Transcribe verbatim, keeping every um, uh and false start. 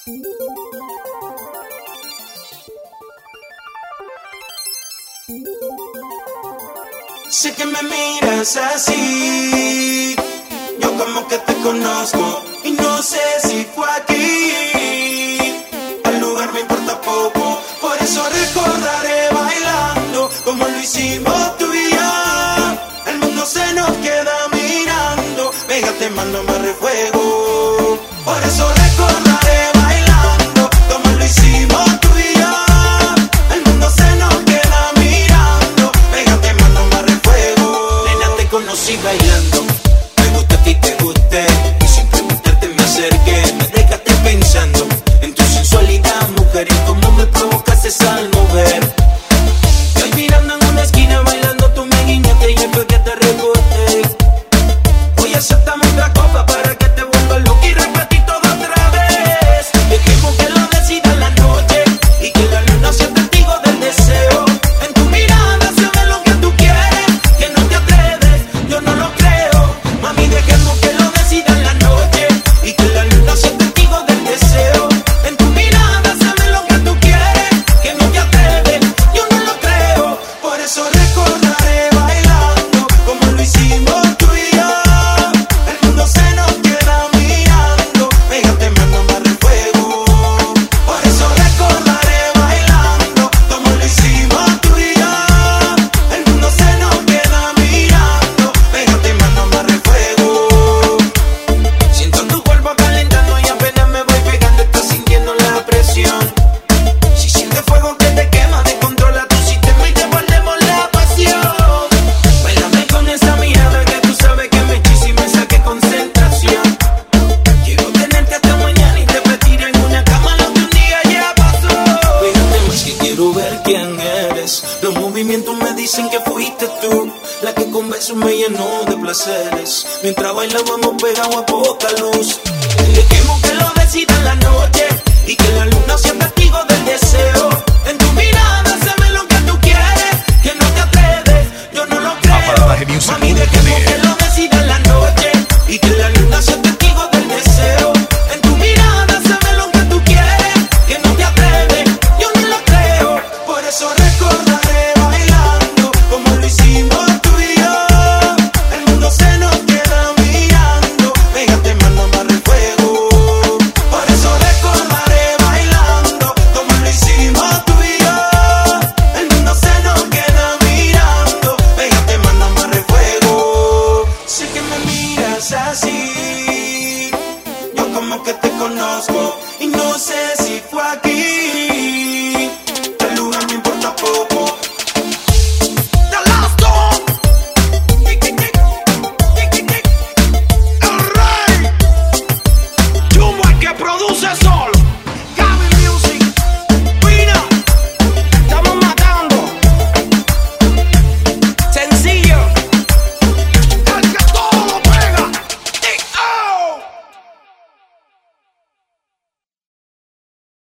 Sé que me miras así, yo como que te conozco y no sé si fue aquí. El lugar me importa poco, por eso recordaré bailando como lo hicimos tú y yo. El mundo se nos queda mirando, pégate, mando más refuego. Por eso recordaré bailando como lo hicimos tú y yo. El mundo se nos queda mirando, pégate, mando más refuego. Nena, te conocí bailando, me gusta a ti, te gusté, y sin preguntarte me acerqué. Me dejaste pensando en tu sensualidad, mujer, y cómo me provocaste al mover. Estoy mirando en una esquina bailando, tú me guiñaste y después que te reboté. Hoy aceptamos otra copa para que te vuelva loca y repetir todo otra vez. Dejemos que lo decida la noche y que la luna sea testigo del deseo. En tu mirada se ve lo que tú quieres, que no te atreves, yo no lo creo. Mami, dejemos que lo decida la noche y que la luna sea testigo del deseo. En tu mirada se ve lo que tú quieres, que no te atreves, yo no lo creo. Por eso recordaré bailando como lo hicimos tú y yo. El mundo se nos queda mirando, pégate, mando más refuego. Por eso recordaré bailando como lo hicimos tú y yo. El mundo se nos queda mirando, pégate, mando más refuego. Siento tu cuerpo calentando y apenas me voy pegando, estás sintiendo la presión. Si sientes fuego que te quema, descontrola tu sistema y devolvemos la pasión. Bailame con esa mirada que tú sabes que me hechiza y me saque concentración. Quiero tenerte hasta mañana y repetir en una cama lo que un día ya pasó. Cuídate más que quiero ver quién eres. Los movimientos me dicen que fuiste tú, la que con besos me llenó de placeres. Mientras bailábamos pegados a poca luz. Dejemos que lo decida la noche y que la luna sea testigo del deseo. En tu mirada se ve lo que tú quieres, que no te atreves, yo no lo creo. Mami, dejemos que lo decida la noche y que la luna sea testigo del deseo. En tu mirada se ve lo que tú quieres, que no te atreves, yo no lo creo. Por eso recordaré bailando como lo hicimos tú y yo. El mundo se nos queda mirando, pégate, mando más refuego. Por eso recordaré bailando como lo hicimos tú y yo. El mundo se nos queda mirando, pégate, mando más refuego. Sé que me miras así, yo como que te conozco y no sé si fue aquí. El lugar me importa poco. The last one. Tic, tic, tic. Tic, tic, tic. El rey Jumbo, el que produce eso.